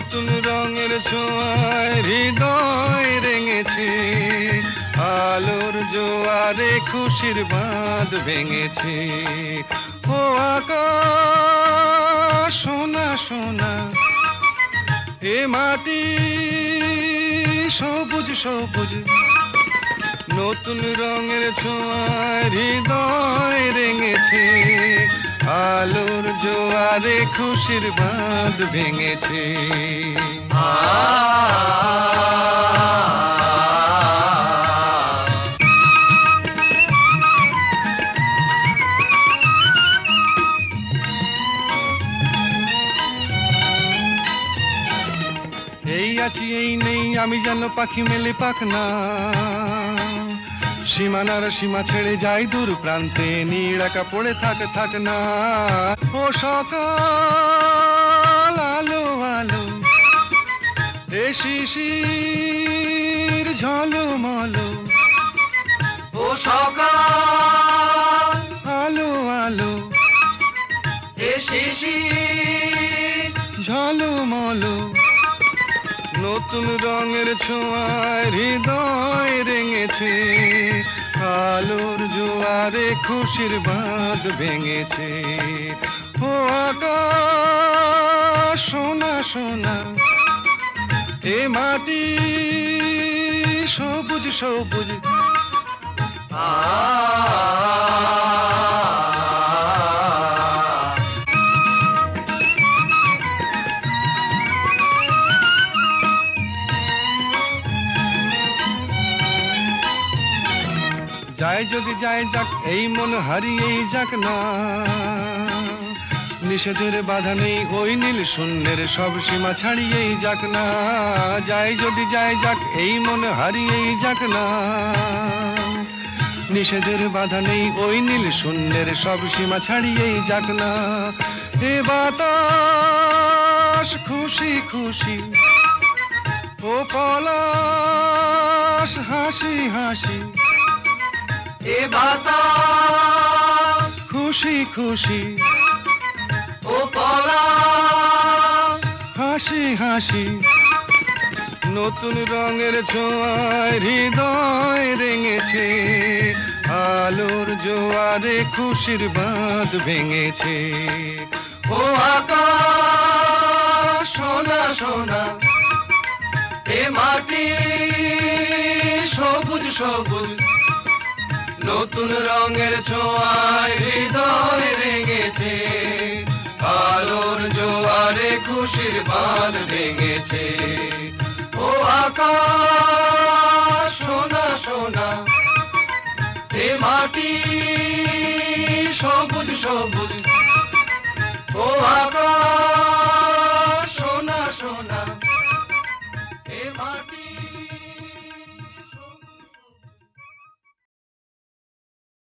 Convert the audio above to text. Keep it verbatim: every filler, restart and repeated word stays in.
নতুন রঙের ছোঁয়ায় হৃদয় রেঙেছে, আলোর জোয়ারে খুশির বাঁধ ভেঙেছে। ও আকাশ সোনা সোনা, এ মাটি সবুজ সবুজ, নতুন রঙের ছোঁয়ায় হৃদয় রেঙেছে, আলোর জোয়ারে খুশির বাঁধ ভেঙেছে। এই আছি এই নেই আমি যেন পাখি মেলে পাখনা, সীমানার সীমা ছেড়ে যাই দূর প্রান্তে, নীড় একা পড়ে থাক থাক না। ও সকাল আলো আলো, এ শিশির ঝলমলো, ও সকাল আলো আলো, এ শিশির ঝলমলো, নতুন রঙের ছোঁয়ায় হৃদয় রেঙেছে, আলোর জোয়ারে খুশির বাঁধ ভেঙেছে। ও আকাশ সোনা সোনা, এ মাটি সবুজ সবুজ, যায় যদি যায় যাক এই মন হারিয়েই যাক না, নিষেধের বাধা নেই ওই নীল শূন্যের সব সীমা ছাড়িয়েই যাক না। যায় যদি যায় যাক এই মন হারিয়েই যাক না, নিষেধের বাধা নেই ওই নীল শূন্যের সব সীমা ছাড়িয়েই যাক না। এ বাতাস খুশি খুশি, ও পলাশ হাসি হাসি, এ বাতাস খুশি খুশি, ও পলাশ হাসি হাসি, নতুন রঙের ছোঁয়ায় হৃদয় রেঙেছে, আলোর জোয়ারে খুশির বাঁধ ভেঙেছে। ও আকাশ সোনা সোনা, এ মাটি সবুজ সবুজ, নতুন রঙের ছোঁয়ায় হৃদয় রেঙেছে, আলোর জোয়ারে খুশির বাঁধ ভেঙেছে।